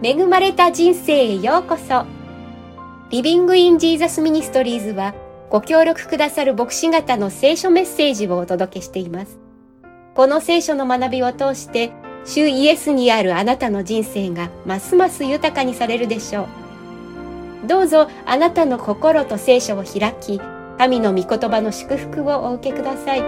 恵まれた人生へようこそ。リビングインジーザスミニストリーズはご協力くださる牧師方の聖書メッセージをお届けしています。この聖書の学びを通して主イエスにあるあなたの人生がますます豊かにされるでしょう。どうぞあなたの心と聖書を開き、神の御言葉の祝福をお受けください。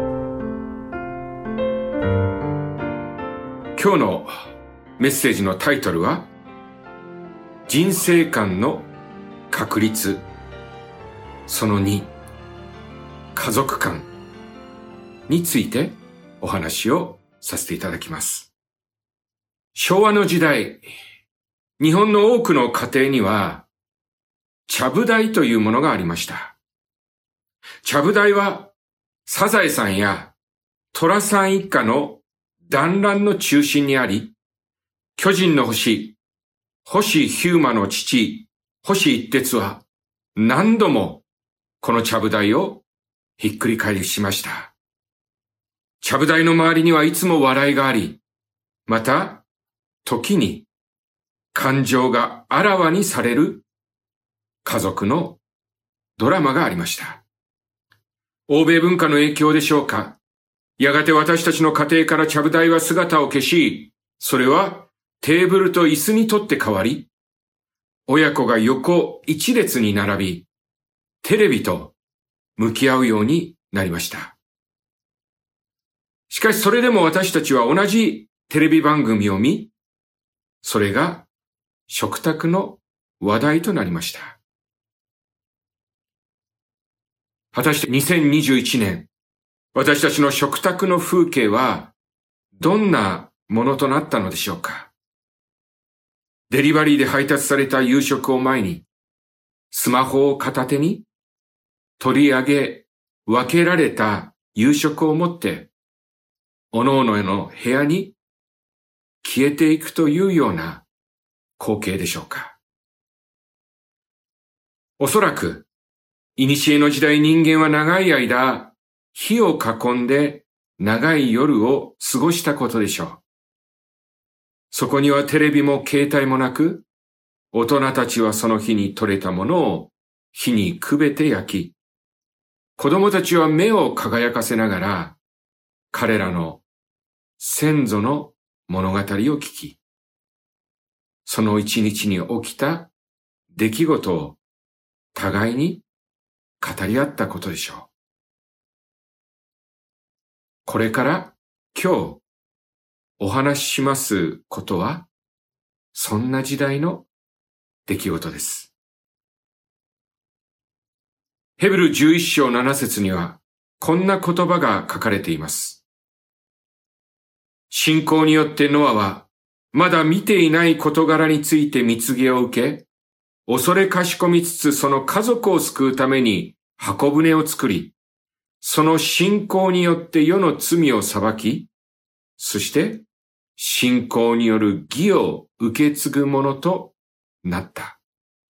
今日のメッセージのタイトルは、人生観の確立その2、家族観についてお話をさせていただきます。昭和の時代、日本の多くの家庭にはちゃぶ台というものがありました。ちゃぶ台はサザエさんや寅さん一家の団らんの中心にあり、巨人の星、星飛雄馬の父、星一徹は何度もこのちゃぶ台をひっくり返りしました。ちゃぶ台の周りにはいつも笑いがあり、また時に感情があらわにされる家族のドラマがありました。欧米文化の影響でしょうか。やがて私たちの家庭からちゃぶ台は姿を消し、それはテーブルと椅子にとって変わり、親子が横一列に並び、テレビと向き合うようになりました。しかしそれでも私たちは同じテレビ番組を見、それが食卓の話題となりました。果たして2021年、私たちの食卓の風景はどんなものとなったのでしょうか。デリバリーで配達された夕食を前に、スマホを片手に取り上げ分けられた夕食を持って、おのおのの部屋に消えていくというような光景でしょうか。おそらく、古の時代人間は長い間、火を囲んで長い夜を過ごしたことでしょう。そこにはテレビも携帯もなく、大人たちはその日に採れたものを火にくべて焼き、子供たちは目を輝かせながら、彼らの先祖の物語を聞き、その一日に起きた出来事を互いに語り合ったことでしょう。これから今日お話ししますことは、そんな時代の出来事です。ヘブル11章7節には、こんな言葉が書かれています。信仰によってノアは、まだ見ていない事柄について蜜毛を受け、恐れかしこみつつその家族を救うために箱舟を作り、その信仰によって世の罪を裁き、そして信仰による義を受け継ぐものとなった。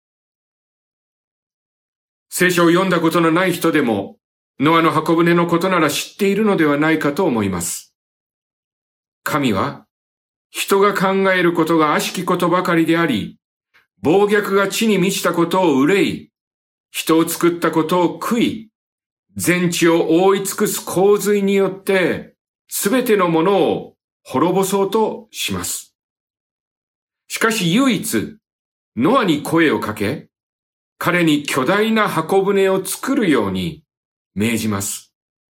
聖書を読んだことのない人でも、ノアの箱舟のことなら知っているのではないかと思います。神は、人が考えることが悪しきことばかりであり、暴虐が地に満ちたことを憂い、人を作ったことを悔い、全地を覆い尽くす洪水によって、すべてのものを滅ぼそうとします。しかし唯一、ノアに声をかけ、彼に巨大な箱舟を作るように命じます。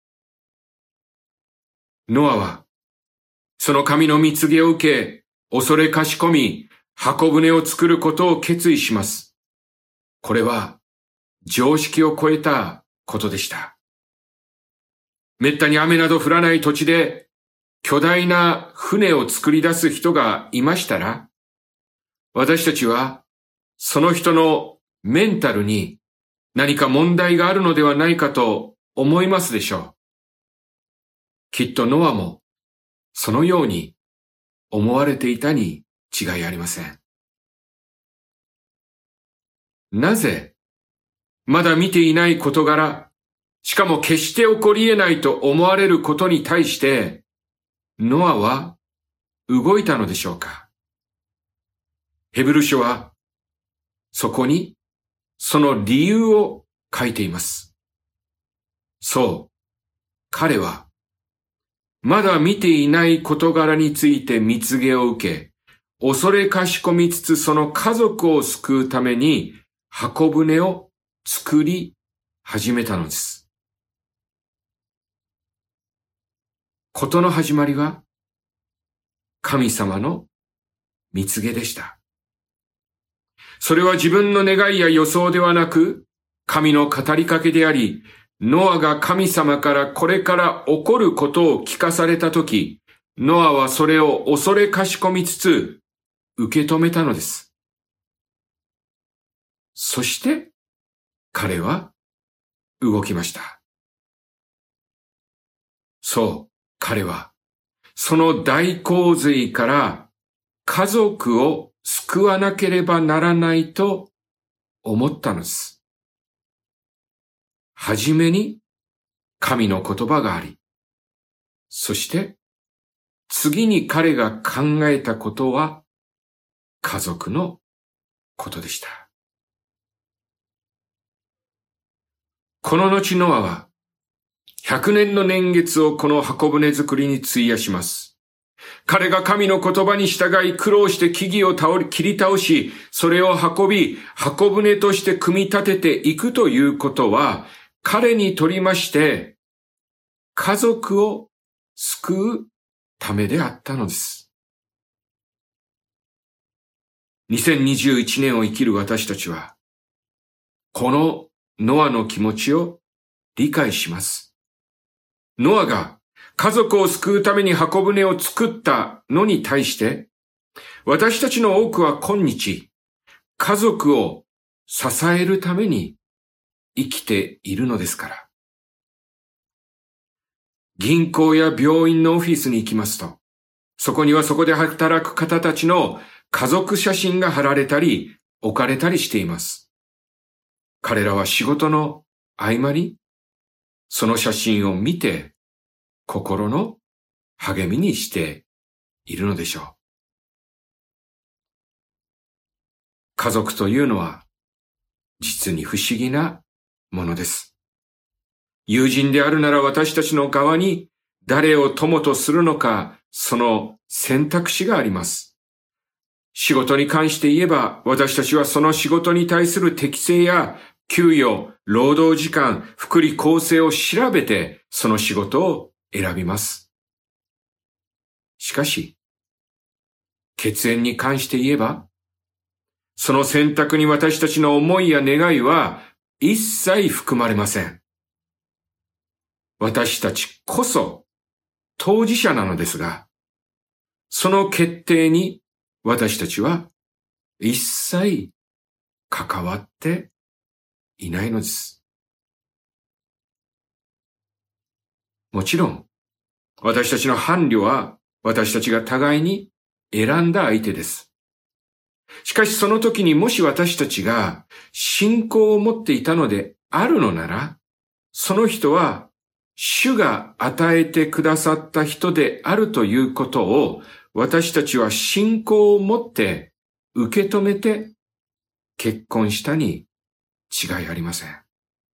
ノアは、その神の蜜毛を受け、恐れかしこみ、箱舟を作ることを決意します。これは、常識を超えたことでした。めったに雨など降らない土地で、巨大な船を作り出す人がいましたら、私たちはその人のメンタルに何か問題があるのではないかと思いますでしょう。きっとノアもそのように思われていたに違いありません。なぜまだ見ていない事柄、しかも決して起こり得ないと思われることに対して、ノアは動いたのでしょうか。 ヘブル書はそこにその理由を書いています。そう、彼はまだ見ていない事柄について蜜毛を受け、恐れかしこみつつその家族を救うために箱舟を作り始めたのです。事の始まりは神様の蜜毛でした。それは自分の願いや予想ではなく、神の語りかけであり、ノアが神様からこれから起こることを聞かされたとき、ノアはそれを恐れかしこみつつ受け止めたのです。そして彼は動きました。そう、彼はその大洪水から家族を救わなければならないと思ったのです。はじめに神の言葉があり、そして次に彼が考えたことは家族のことでした。この後ノアは100年の年月をこの箱舟作りに費やします。彼が神の言葉に従い苦労して木々を切り倒し、それを運び、箱舟として組み立てていくということは、彼にとりまして、家族を救うためであったのです。2021年を生きる私たちは、このノアの気持ちを理解します。ノアが家族を救うために箱舟を作ったのに対して、私たちの多くは今日、家族を支えるために生きているのですから。銀行や病院のオフィスに行きますと、そこにはそこで働く方たちの家族写真が貼られたり置かれたりしています。彼らは仕事の合間にその写真を見て心の励みにしているのでしょう。家族というのは実に不思議なものです。友人であるなら私たちの側に誰を友とするのか、その選択肢があります。仕事に関して言えば、私たちはその仕事に対する適性や給与、労働時間、福利厚生を調べてその仕事を選びます。しかし、血縁に関して言えば、その選択に私たちの思いや願いは一切含まれません。私たちこそ当事者なのですが、その決定に私たちは一切関わっていないのです。もちろん、私たちの伴侶は私たちが互いに選んだ相手です。しかしその時にもし私たちが信仰を持っていたのであるのなら、その人は主が与えてくださった人であるということを私たちは信仰を持って受け止めて結婚したに違いありません。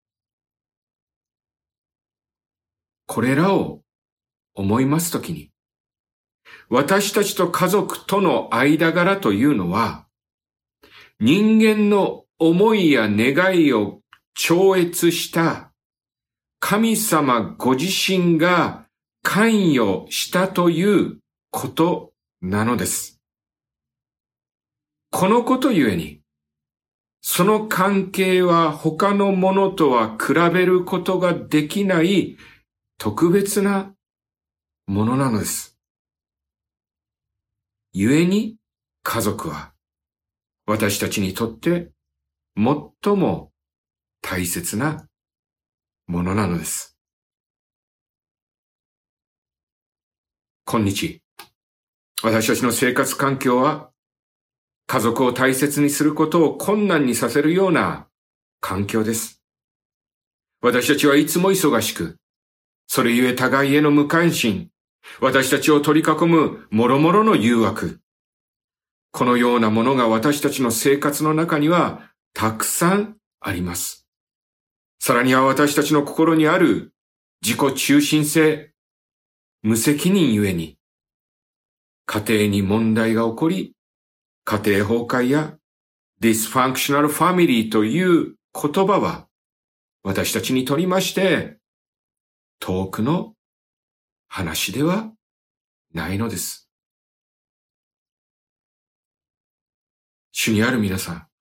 これらを思いますときに、私たちと家族との間柄というのは、人間の思いや願いを超越した神様ご自身が関与したということなのです。このことゆえに、その関係は他のものとは比べることができない特別なものなのです。故に家族は私たちにとって最も大切なものなのです。今日、私たちの生活環境は家族を大切にすることを困難にさせるような環境です。私たちはいつも忙しく、それゆえ互いへの無関心、私たちを取り囲む諸々の誘惑、 このようなものが私たちの生活の中にはたくさんあります。さらには私たちの心にある自己中心性、無責任ゆえに、家庭に問題が起こり、家庭崩壊やdysfunctional family という言葉は私たちにとりまして遠くの話ではないのです。主にある皆さん、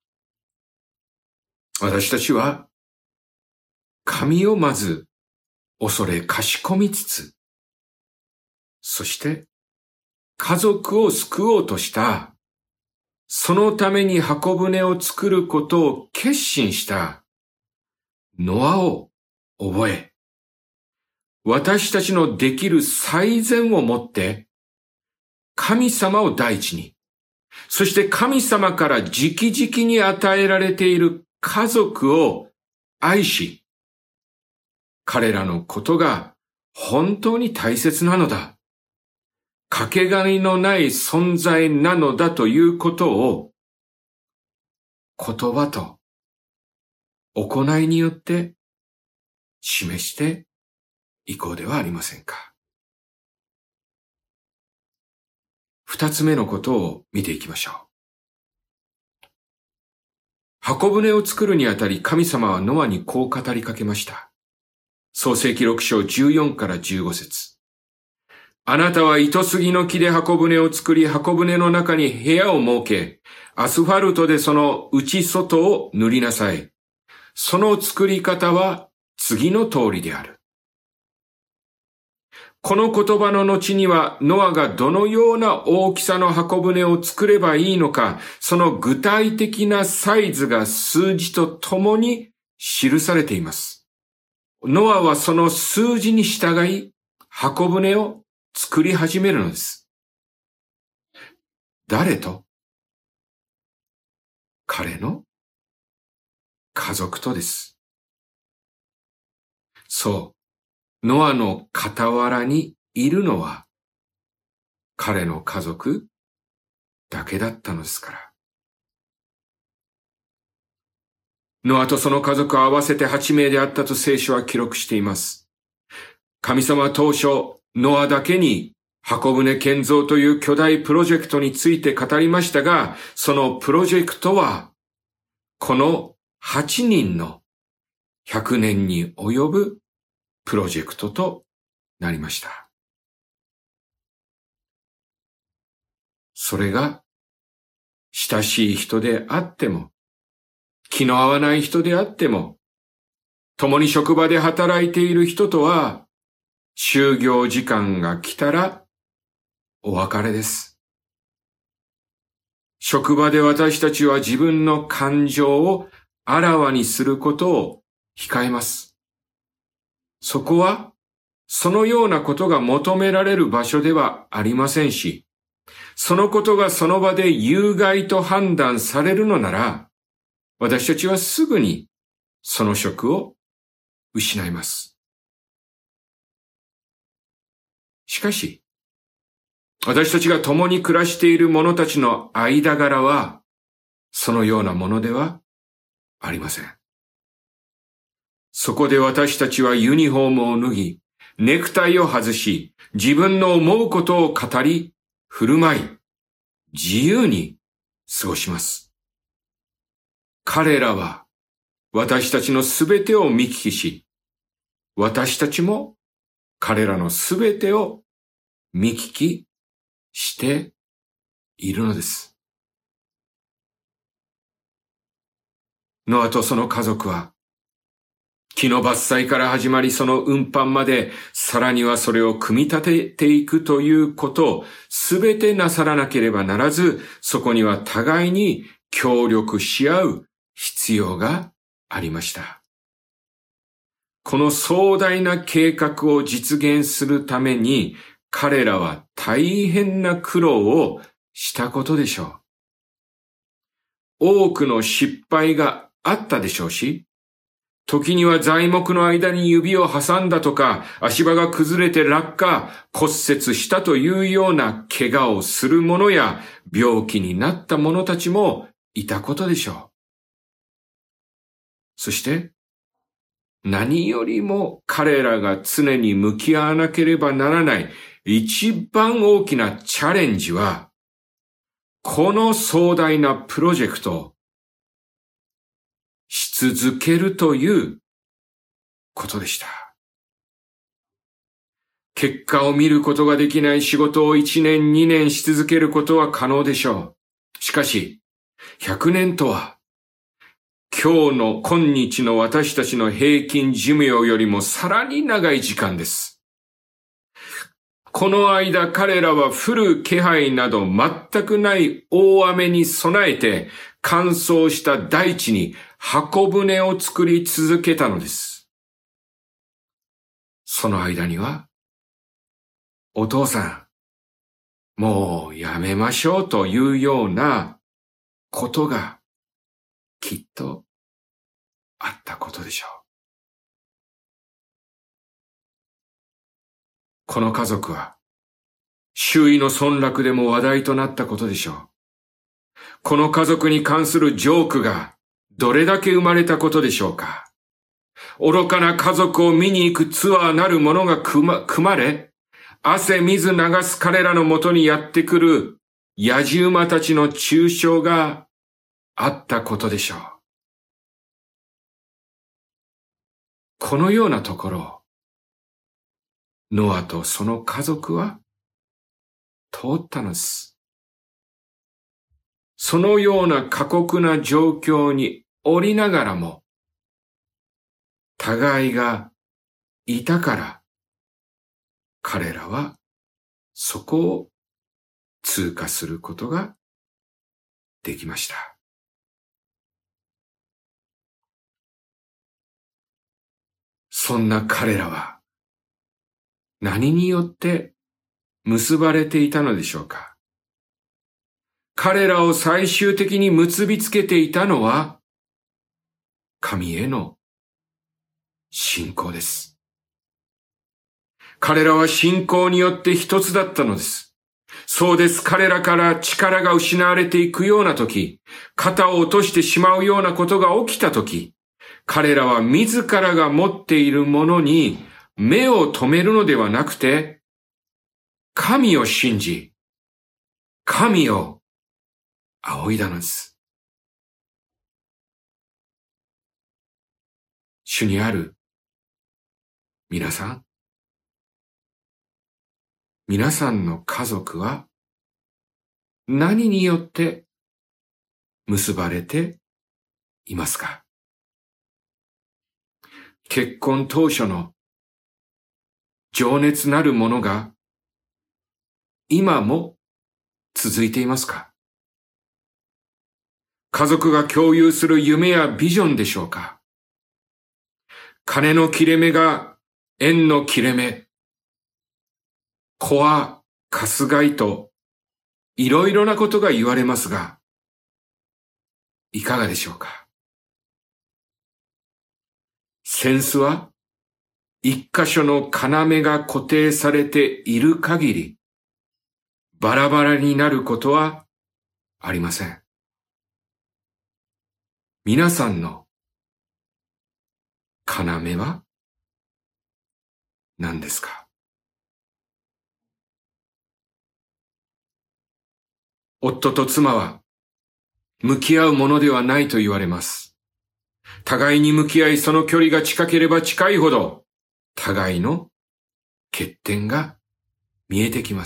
私たちは神をまず恐れかしこみつつ、そして家族を救おうとしたそのために箱舟を作ることを決心したノアを覚え、私たちのできる最善をもって神様を第一に、そして神様から直々に与えられている家族を愛し、彼らのことが本当に大切なのだ、かけがえのない存在なのだということを言葉と行いによって示していこうではありませんか。二つ目のことを見ていきましょう。箱舟を作るにあたり神様はノアにこう語りかけました。創世記6章14から15節。あなたは糸杉の木で箱舟を作り、箱舟の中に部屋を設け、アスファルトでその内外を塗りなさい。その作り方は次の通りである。この言葉の後には、ノアがどのような大きさの箱舟を作ればいいのか、その具体的なサイズが数字とともに記されています。ノアはその数字に従い、箱舟を作り始めるのです。誰と？彼の家族とです。そう、ノアの傍らにいるのは彼の家族だけだったのですから。ノアとその家族は合わせて8名であったと聖書は記録しています。神様は当初、ノアだけに箱舟建造という巨大プロジェクトについて語りましたが、そのプロジェクトは、この8人の100年に及ぶプロジェクトとなりました。それが、親しい人であっても、気の合わない人であっても、共に職場で働いている人とは、就業時間が来たらお別れです。職場で私たちは自分の感情をあらわにすることを控えます。そこはそのようなことが求められる場所ではありませんし、そのことがその場で有害と判断されるのなら、私たちはすぐにその職を失います。しかし、私たちが共に暮らしている者たちの間柄は、そのようなものではありません。そこで私たちはユニフォームを脱ぎ、ネクタイを外し、自分の思うことを語り、振る舞い、自由に過ごします。彼らは私たちのすべてを見聞きし、私たちも彼らのすべてを見聞きしているのです。ノアとその家族は、木の伐採から始まりその運搬まで、さらにはそれを組み立てていくということをすべてなさらなければならず、そこには互いに協力し合う必要がありました。この壮大な計画を実現するために、彼らは大変な苦労をしたことでしょう。多くの失敗があったでしょうし、 時には材木の間に指を挟んだとか、足場が崩れて落下、骨折したというような怪我をする者や、病気になった者たちもいたことでしょう。そして、何よりも彼らが常に向き合わなければならない一番大きなチャレンジは、この壮大なプロジェクトをし続けるということでした。結果を見ることができない仕事を1年2年し続けることは可能でしょう。しかし、100年とは、今日の私たちの平均寿命よりもさらに長い時間です。この間彼らは降る気配など全くない大雨に備えて乾燥した大地に箱舟を作り続けたのです。その間には、お父さん、もうやめましょうというようなことがきっとあったことでしょう。この家族は周囲の村落でも話題となったことでしょう。この家族に関するジョークがどれだけ生まれたことでしょうか。愚かな家族を見に行くツアーなるものが組まれ、汗水流す彼らのもとにやってくる野じ馬たちの中傷があったことでしょう。このようなところを、ノアとその家族は通ったのです。そのような過酷な状況におりながらも、互いがいたから、彼らはそこを通過することができました。そんな彼らは何によって結ばれていたのでしょうか。彼らを最終的に結びつけていたのは神への信仰です。彼らは信仰によって一つだったのです。そうです。彼らから力が失われていくような時、肩を落としてしまうようなことが起きた時、彼らは自らが持っているものに目を留めるのではなくて、神を信じ、神を仰いだのです。主にある皆さん、皆さんの家族は何によって結ばれていますか？結婚当初の情熱なるものが今も続いていますか？家族が共有する夢やビジョンでしょうか？金の切れ目が縁の切れ目、子はかすがいといろいろなことが言われますが、いかがでしょうか？扇子は一箇所の要が固定されている限り、バラバラになることはありません。皆さんの要は何ですか？夫と妻は向き合うものではないと言われます。互いに向き合いその距離が近ければ近いほど互いの欠点が見えてきます。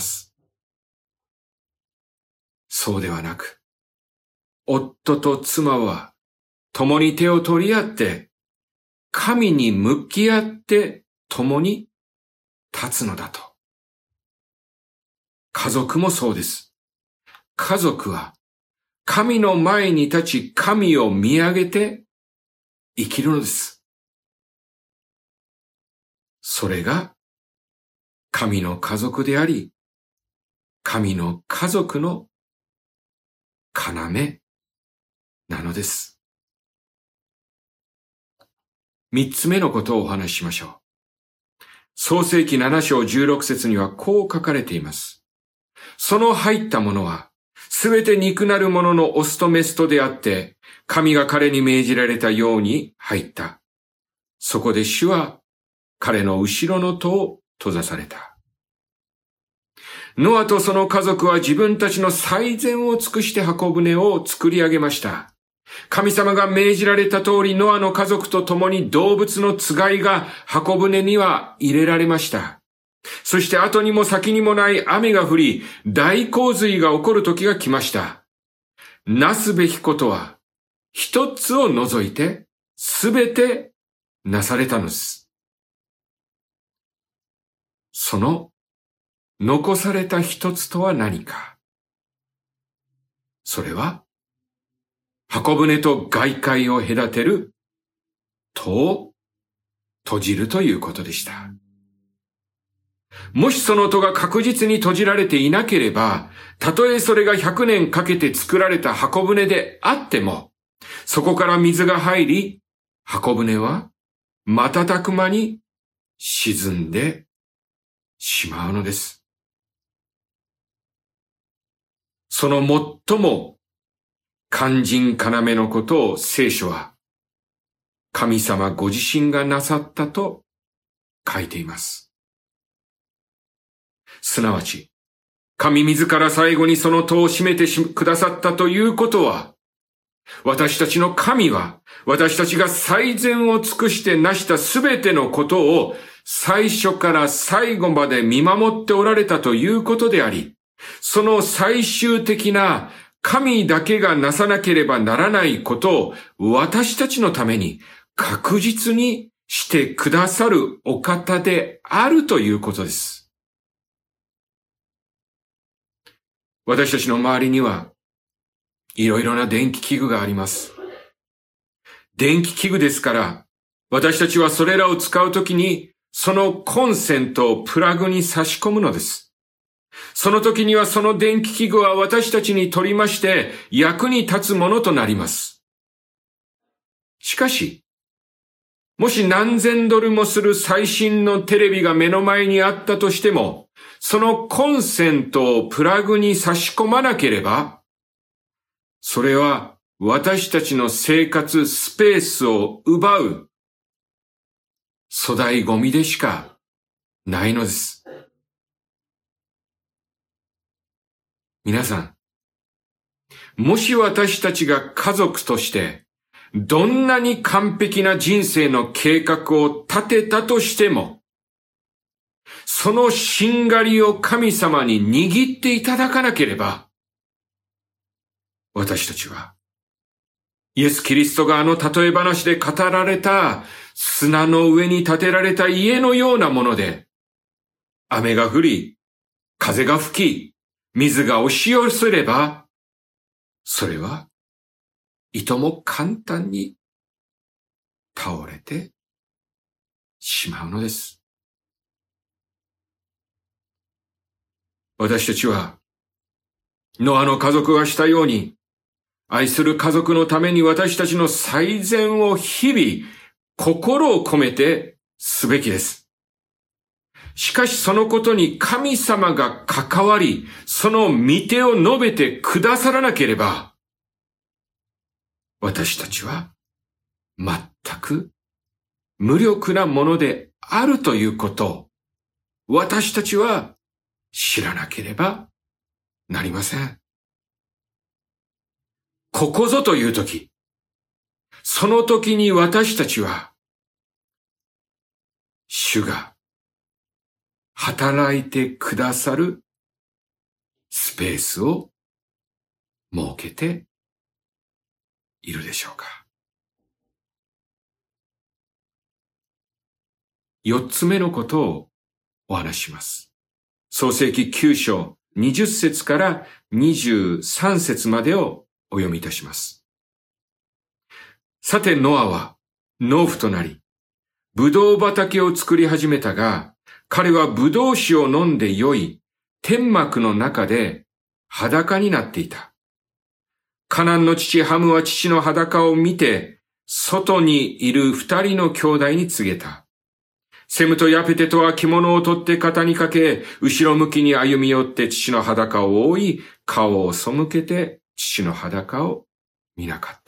そうではなく、夫と妻は共に手を取り合って神に向き合って共に立つのだと。家族もそうです。家族は神の前に立ち神を見上げて生きるのです。それが神の家族であり、神の家族の要なのです。 三つ目のことをお話ししましょう。創世記7章16節にはこう書かれています。その入ったものは、すべて肉なるもののオスとメスとであって、神が彼に命じられたように入った。そこで主は彼の後ろの戸を閉ざされた。ノアとその家族は自分たちの最善を尽くして箱舟を作り上げました。神様が命じられた通りノアの家族と共に動物のつがいが箱舟には入れられました。そして後にも先にもない雨が降り、大洪水が起こる時が来ました。なすべきことは、一つを除いて、すべてなされたのです。その、残された一つとは何か。それは、箱舟と外界を隔てる戸を閉じるということでした。もしその戸が確実に閉じられていなければ、たとえそれが100年かけて作られた箱舟であっても、そこから水が入り、箱舟は瞬く間に沈んでしまうのです。その最も肝心要のことを聖書は、神様ご自身がなさったと書いています。すなわち、神自ら最後にその戸を閉めてくださったということは、私たちの神は、私たちが最善を尽くして成したすべてのことを最初から最後まで見守っておられたということであり、その最終的な神だけがなさなければならないことを私たちのために確実にしてくださるお方であるということです。私たちの周りにはいろいろな電気器具があります。電気器具ですから、私たちはそれらを使うときにそのコンセントをプラグに差し込むのです。その時にはその電気器具は私たちにとりまして役に立つものとなります。しかし、もし何千ドルもする最新のテレビが目の前にあったとしても、そのコンセントをプラグに差し込まなければ、それは私たちの生活スペースを奪う粗大ゴミでしかないのです。皆さん、もし私たちが家族としてどんなに完璧な人生の計画を立てたとしても、そのしんがりを神様に握っていただかなければ、私たちはイエス・キリストが例え話で語られた砂の上に建てられた家のようなもので、雨が降り、風が吹き、水が押し寄せれば、それはいとも簡単に倒れてしまうのです。私たちは、ノアの家族がしたように、愛する家族のために私たちの最善を日々、心を込めてすべきです。しかしそのことに神様が関わり、その御手を述べてくださらなければ、私たちは全く無力なものであるということを、私たちは知らなければなりません。ここぞというとき、その時に私たちは、主が働いてくださるスペースを設けているでしょうか。4つ目のことをお話しします。創世記9章20節から23節までをお読みいたします。さてノアは農夫となり、ブドウ畑を作り始めたが、彼はブドウ酒を飲んで酔い、天幕の中で裸になっていた。カナンの父ハムは父の裸を見て、 外にいる二人の兄弟に告げた。セムとヤペテとは着物を取って肩にかけ、後ろ向きに歩み寄って父の裸を覆い、顔を背けて父の裸を見なかった。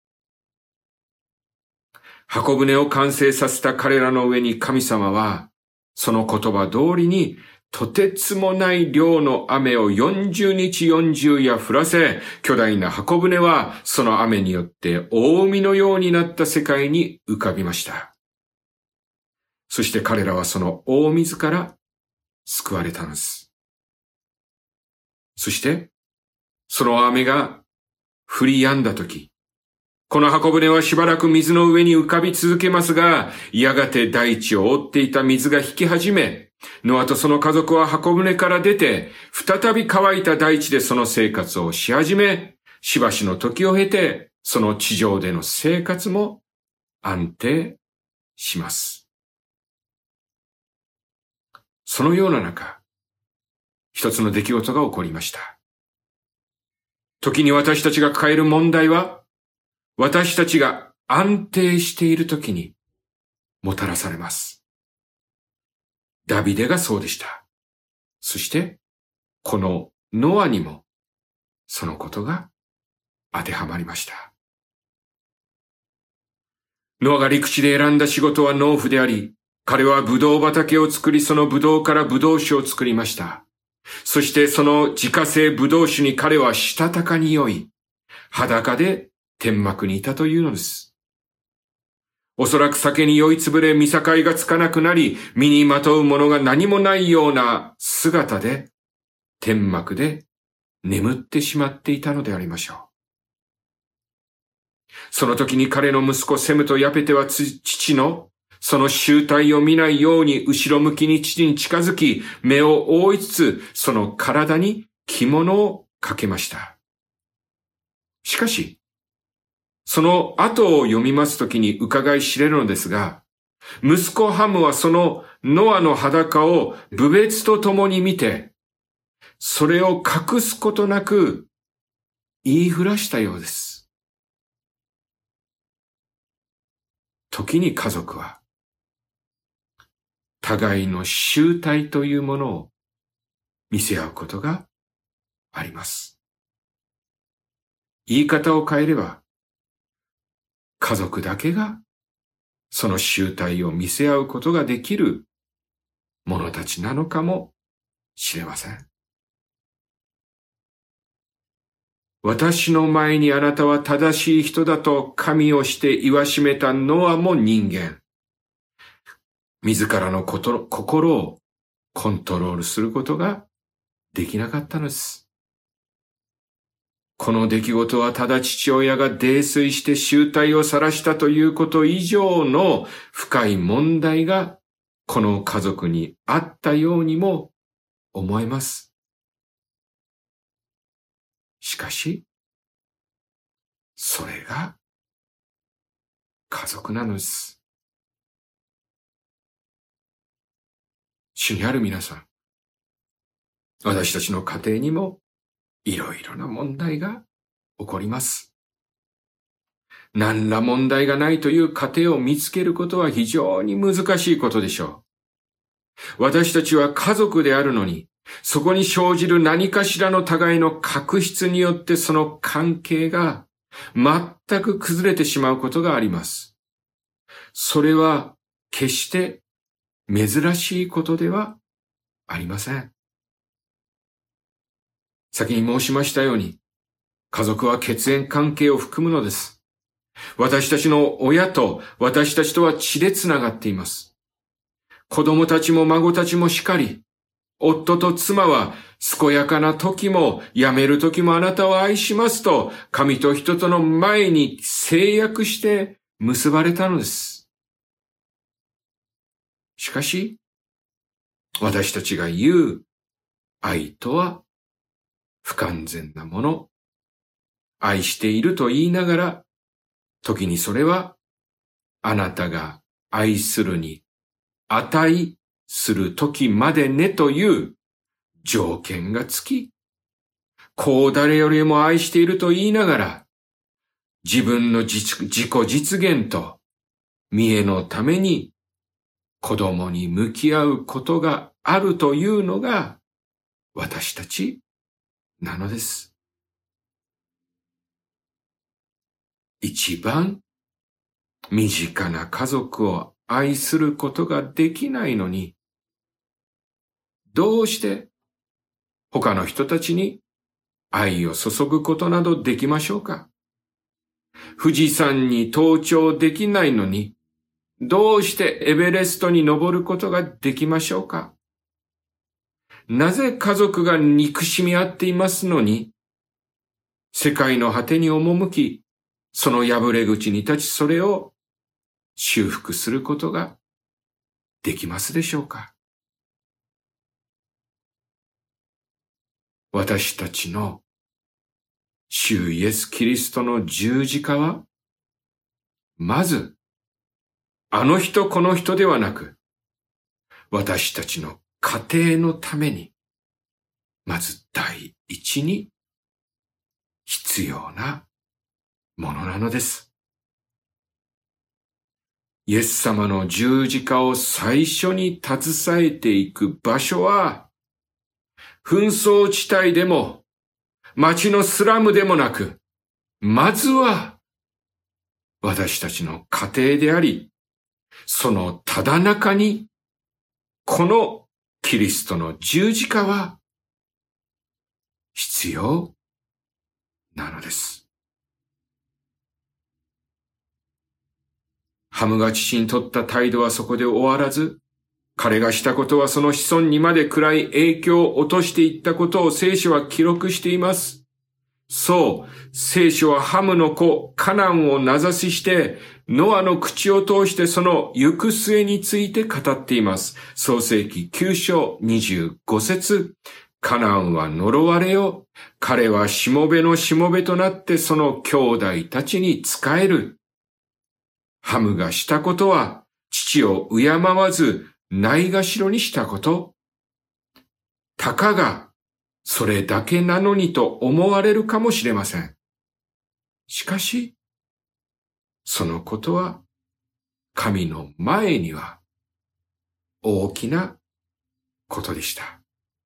箱舟を完成させた彼らの上に神様は、その言葉通りに、とてつもない量の雨を40日40夜降らせ、巨大な箱舟はその雨によって大海のようになった世界に浮かびました。そして彼らはその大水から救われたのです。そして、その雨が降り止んだとき、この箱舟はしばらく水の上に浮かび続けますが、やがて大地を覆っていた水が引き始め、ノアとその家族は箱舟から出て、再び乾いた大地でその生活をし始め、しばしの時を経て、その地上での生活も安定します。そのような中、一つの出来事が起こりました。時に私たちが抱える問題は、私たちが安定している時にもたらされます。ダビデがそうでした。そして、このノアにもそのことが当てはまりました。ノアが陸地で選んだ仕事は農夫であり、彼はブドウ畑を作り、そのブドウからブドウ酒を作りました。そしてその自家製ブドウ酒に彼はしたたかに酔い、裸で天幕にいたというのです。おそらく酒に酔いつぶれ見境がつかなくなり、身にまとうものが何もないような姿で、天幕で眠ってしまっていたのでありましょう。その時に彼の息子セムとヤペテは父のその醜態を見ないように後ろ向きに父に近づき、目を覆いつつ、その体に着物をかけました。しかし、その後を読みますときに伺い知れるのですが、息子ハムはそのノアの裸を侮蔑とともに見て、それを隠すことなく言いふらしたようです。時に家族は、互いの醜態というものを見せ合うことがあります。言い方を変えれば、家族だけがその醜態を見せ合うことができる者たちなのかもしれません。私の前にあなたは正しい人だと神をして戒めたノアも人間。自らの心をコントロールすることができなかったのです。この出来事はただ父親が泥酔して醜態を晒したということ以上の深い問題がこの家族にあったようにも思えます。しかし、それが家族なのです。主にある皆さん、私たちの家庭にもいろいろな問題が起こります。何ら問題がないという家庭を見つけることは非常に難しいことでしょう。私たちは家族であるのに、そこに生じる何かしらの互いの確執によってその関係が全く崩れてしまうことがあります。それは決して珍しいことではありません。先に申しましたように、家族は血縁関係を含むのです。私たちの親と私たちとは血でつながっています。子供たちも孫たちもしかり、夫と妻は健やかな時も辞める時もあなたを愛しますと、神と人との前に誓約して結ばれたのです。しかし、私たちが言う愛とは不完全なもの、愛していると言いながら、時にそれはあなたが愛するに値する時までねという条件がつき、こう誰よりも愛していると言いながら、 自分の自己実現と見栄のために子供に向き合うことがあるというのが私たちなのです。一番身近な家族を愛することができないのに、どうして他の人たちに愛を注ぐことなどできましょうか？富士山に登頂できないのに、どうしてエベレストに登ることができましょうか？なぜ家族が憎しみ合っていますのに、世界の果てに赴き、その破れ口に立ちそれを修復することができますでしょうか？私たちの主イエス・キリストの十字架は、まず、あの人この人ではなく、私たちの家庭のために、まず第一に必要なものなのです。イエス様の十字架を最初に携えていく場所は、紛争地帯でも、町のスラムでもなく、まずは、私たちの家庭であり、そのただ中に、このキリストの十字架は、必要なのです。ハムが父に取った態度はそこで終わらず、彼がしたことはその子孫にまで暗い影響を落としていったことを聖書は記録しています。そう、聖書はハムの子、カナンを名指しして、ノアの口を通してその行く末について語っています。創世記9章25節。カナンは呪われよ。彼はしもべのしもべとなってその兄弟たちに仕える。ハムがしたことは、父を敬わず、ないがしろにしたこと。たかが、それだけなのにと思われるかもしれません。しかし、そのことは、神の前には、大きなことでした。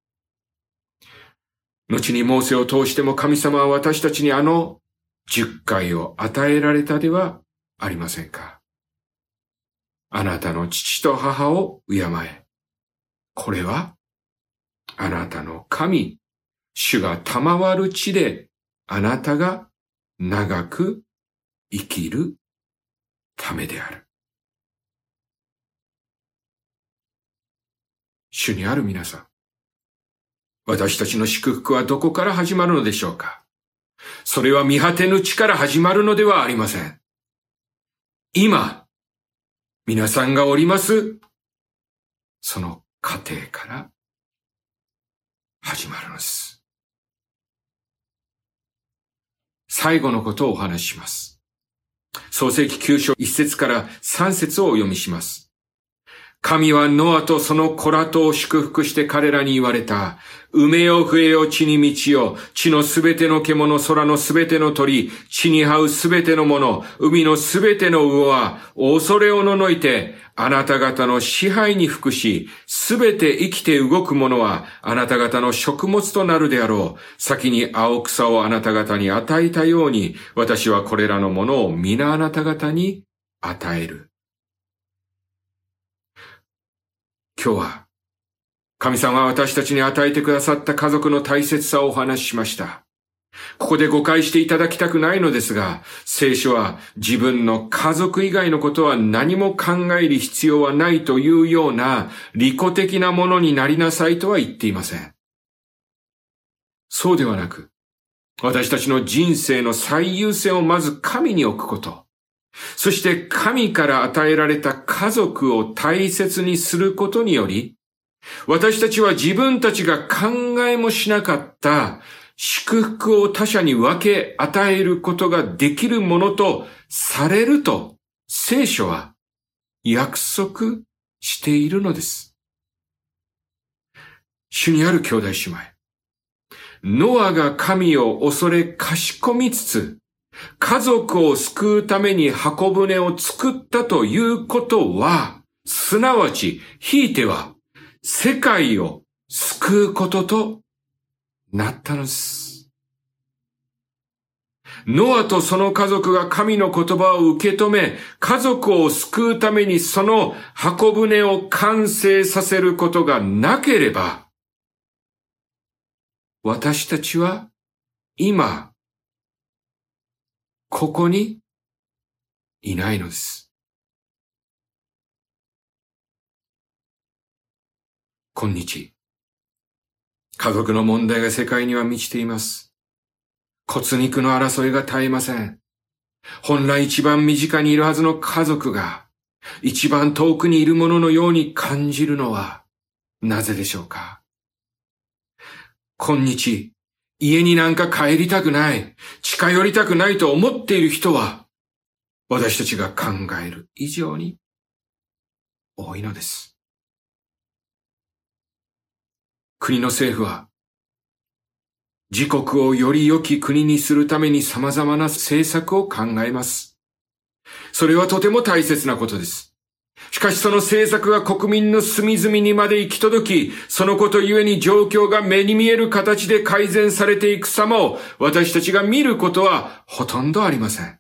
後にモーセを通しても神様は私たちに10回を与えられたではありませんか。あなたの父と母を敬え。これは、あなたの神、主が賜る地で、あなたが長く生きるためである。主にある皆さん、私たちの祝福はどこから始まるのでしょうか？それは見果てぬ地から始まるのではありません。今、皆さんがおります、その家庭から始まるのです。最後のことをお話しします。創世記9章1節から3節をお読みします。神はノアとその子らとを祝福して彼らに言われた。埋めよ増えよ地に満ちよ。地のすべての獣、空のすべての鳥、地に這うすべてのもの、海のすべての魚は、恐れおののいて、あなた方の支配に服し、すべて生きて動くものは、あなた方の食物となるであろう。先に青草をあなた方に与えたように、私はこれらのものを皆あなた方に与える。今日は、神様は私たちに与えてくださった家族の大切さをお話ししました。ここで誤解していただきたくないのですが、聖書は自分の家族以外のことは何も考える必要はないというような利己的なものになりなさいとは言っていません。そうではなく、私たちの人生の最優先をまず神に置くこと。そして神から与えられた家族を大切にすることにより、私たちは自分たちが考えもしなかった祝福を他者に分け与えることができるものとされると聖書は約束しているのです。主にある兄弟姉妹。ノアが神を恐れかしこみつつ、 家族を救うために箱舟を作ったということは、すなわち、ひいては、世界を救うこととなったのです。ノアとその家族が神の言葉を受け止め、家族を救うためにその箱舟を完成させることがなければ、私たちは今、ここにいないのです。今日、家族の問題が世界には満ちています。骨肉の争いが絶えません。本来一番身近にいるはずの家族が、一番遠くにいるもののように感じるのは、なぜでしょうか。今日、家になんか帰りたくない、近寄りたくないと思っている人は、私たちが考える以上に多いのです。国の政府は、自国をより良き国にするために様々な政策を考えます。それはとても大切なことです。しかしその政策が国民の隅々にまで行き届き、そのことゆえに状況が目に見える形で改善されていく様を私たちが見ることはほとんどありません。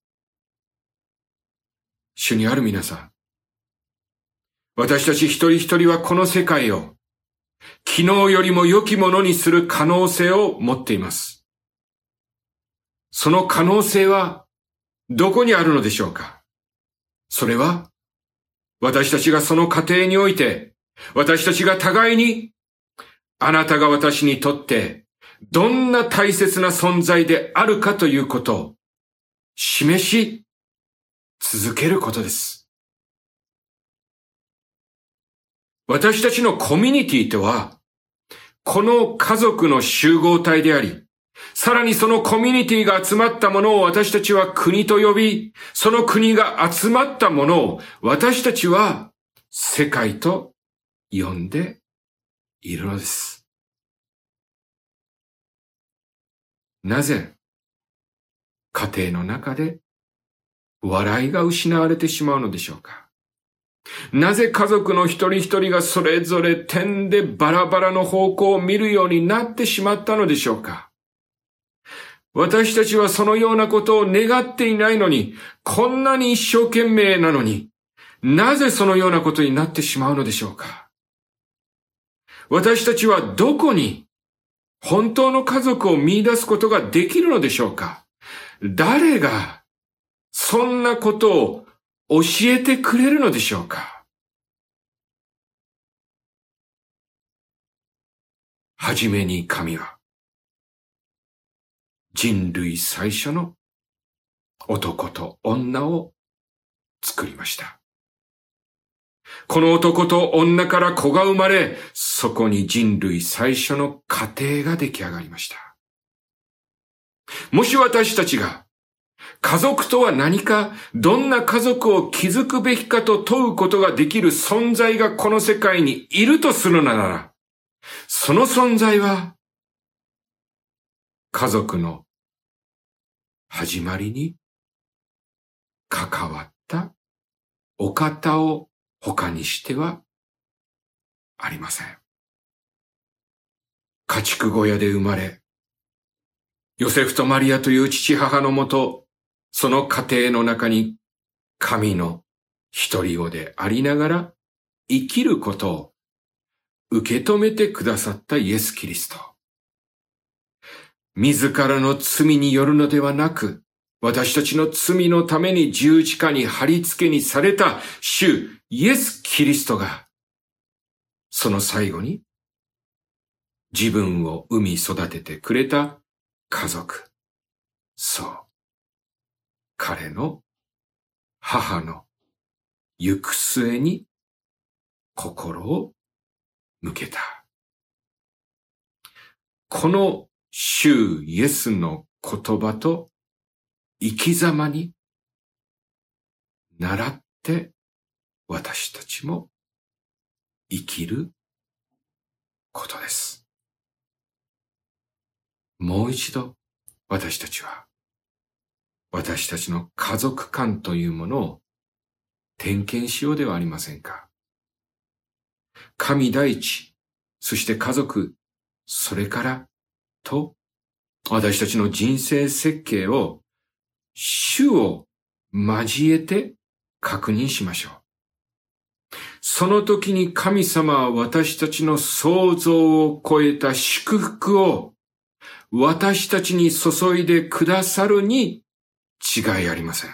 主にある皆さん、私たち一人一人はこの世界を昨日よりも良きものにする可能性を持っています。その可能性はどこにあるのでしょうか。それは私たちがその過程において、私たちが互いにあなたが私にとってどんな大切な存在であるかということを示し続けることです。私たちのコミュニティとは、この家族の集合体であり、さらにそのコミュニティが集まったものを私たちは国と呼び、その国が集まったものを私たちは世界と呼んでいるのです。なぜ家庭の中で笑いが失われてしまうのでしょうか。なぜ家族の一人一人がそれぞれ点でバラバラの方向を見るようになってしまったのでしょうか。私たちはそのようなことを願っていないのに、こんなに一生懸命なのに、なぜそのようなことになってしまうのでしょうか。私たちはどこに本当の家族を見出すことができるのでしょうか。誰がそんなことを教えてくれるのでしょうか。はじめに神は人類最初の男と女を作りました。この男と女から子が生まれ、そこに人類最初の家庭が出来上がりました。もし私たちが家族とは何か、どんな家族を築くべきかと問うことができる存在がこの世界にいるとするなら、その存在は、家族の始まりに関わったお方を他にしてはありません。家畜小屋で生まれ、ヨセフとマリアという父母のもと、その家庭の中に神の一人子でありながら生きることを受け止めてくださったイエス・キリスト。自らの罪によるのではなく、私たちの罪のために十字架に貼り付けにされた主イエス・キリストが、その最後に自分を産み育ててくれた家族。そう。彼の母の行く末に心を向けた。この主イエスの言葉と生き様に倣って私たちも生きることです。もう一度私たちは私たちの家族観というものを点検しようではありませんか。神第一、そして家族、それからと、私たちの人生設計を主を交えて確認しましょう。その時に神様は私たちの想像を超えた祝福を私たちに注いでくださるに違いありません。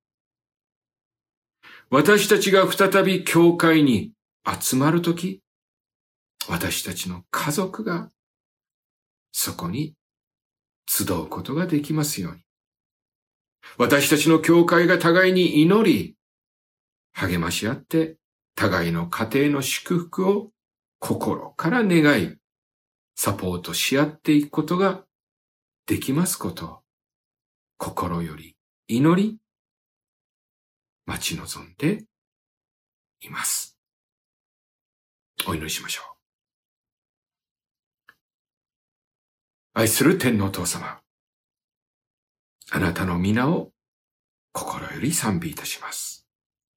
私たちが再び教会に集まるとき、私たちの家族がそこに集うことができますように。私たちの教会が互いに祈り、励まし合って、互いの家庭の祝福を心から願い、サポートし合っていくことができますことを、心より祈り、待ち望んでいます。お祈りしましょう。愛する天皇父様、あなたの皆を心より賛美いたします。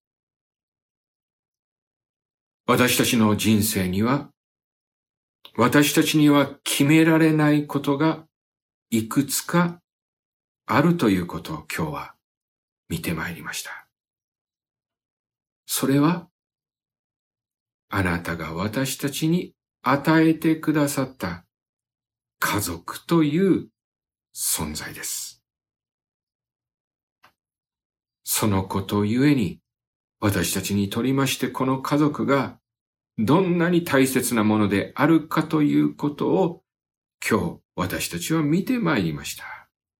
私たちの人生には、私たちには決められないことがいくつかあるということを今日は見てまいりました。それは、あなたが私たちに与えてくださった家族という存在です。そのことゆえに、私たちにとりましてこの家族がどんなに大切なものであるかということを今日私たちは見てまいりました。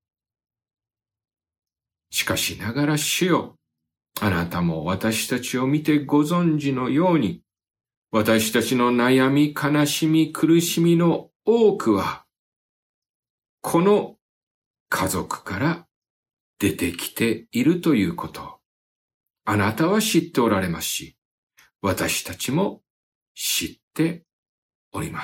しかしながら主よ、あなたも私たちを見てご存知のように、私たちの悩み、悲しみ、苦しみの多くは、この家族から出てきているということを、あなたは知っておられますし、私たちも知っております。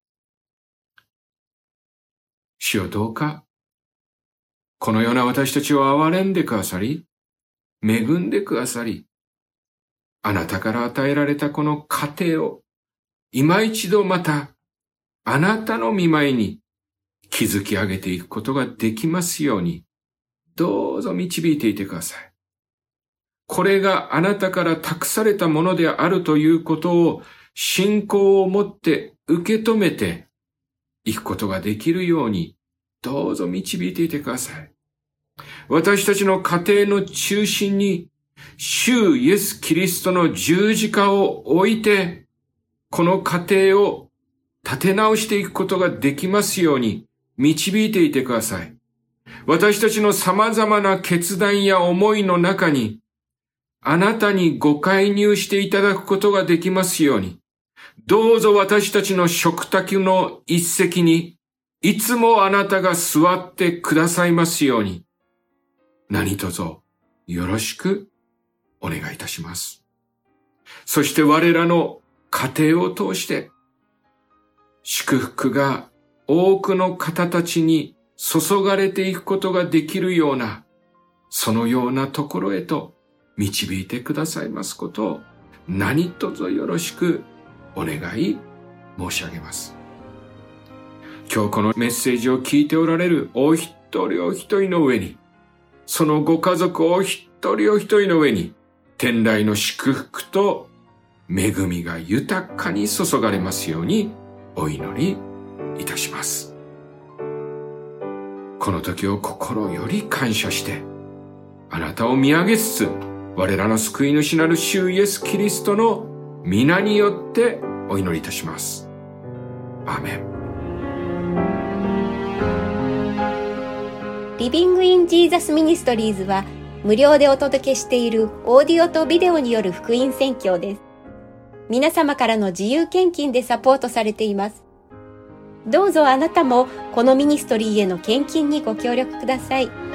主よどうか、このような私たちを憐れんでくださり、恵んでくださり、あなたから与えられたこの家庭を、今一度また、あなたの御前に築き上げていくことができますように、どうぞ導いていてください。これがあなたから託されたものであるということを信仰を持って受け止めていくことができるように、どうぞ導いていてください。私たちの家庭の中心に、主イエス・キリストの十字架を置いて、この家庭を立て直していくことができますように導いていてください。私たちの様々な決断や思いの中に、あなたにご介入していただくことができますように、どうぞ私たちの食卓の一席に、いつもあなたが座ってくださいますように、何卒よろしくお願いいたします。そして我らの家庭を通して、祝福が多くの方たちに注がれていくことができるような、そのようなところへと導いてくださいますことを何卒よろしくお願い申し上げます。今日このメッセージを聞いておられるお一人お一人の上に、そのご家族お一人お一人の上に、天来の祝福と恵みが豊かに注がれますようにお祈りいたします。この時を心より感謝して、あなたを見上げつつ、我らの救い主なる主イエス・キリストの皆によってお祈りいたします。アーメン。 リビングインジーザスミニストリーズは無料でお届けしているオーディオとビデオによる福音宣教です。皆様からの自由献金でサポートされています。どうぞあなたもこのミニストリーへの献金にご協力ください。